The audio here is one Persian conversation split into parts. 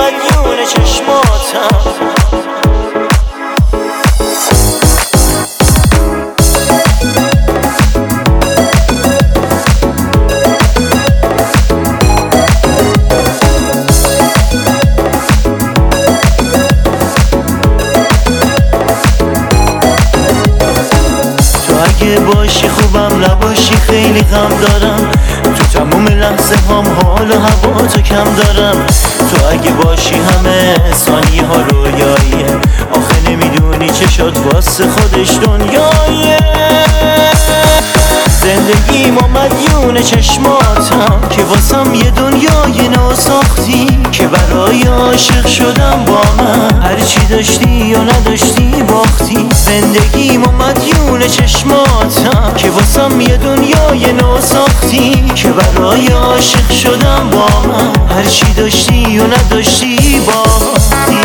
مدیون چشماتم. اگه باشی خوبم نباشی خیلی غم دارم، تو تموم لحظه هم حال و هوا تو کم دارم. تو اگه باشی همه ثانیه ها رویاییه، آخه نمیدونی چه شد واسه خودش دنیاییه. زندگی ما مدیون چشماتم که واسم یه دنیای نو ساختی، که برای عاشق شدم با من هرچی داشتی یا نداشتی باختی. زندگی ما مدیون چشماتم که واسم یه دنیای نو ساختی، که برای عاشق شدم با من هرچی داشتی یا نداشتی باختی.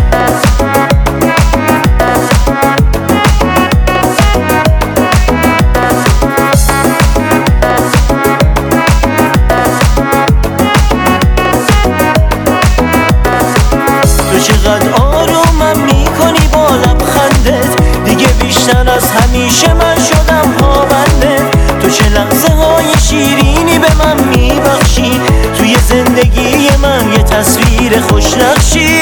تو چقدر آرومم میکنی با لبخندت، دیگه بیشتر از همیشه من شدم پابنده. تو چه لحظه های شیرینی به من میبخشی، توی زندگی من یه تصویر خوشنقشی.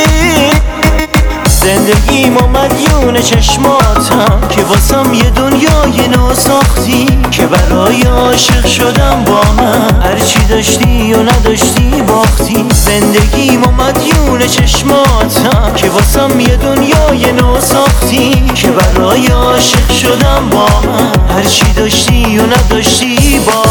زندگی ما مدیون چشماتم که واسم یه دنیای نو ساختی، که برای عاشق شدم با من هرچی داشتی یا نداشتی باختی. زندگی ما مدیون چشماتم که واسم یه دنیای نو ساختی، که برای عاشق شدم با من هرچی داشتی یا نداشتی باختی.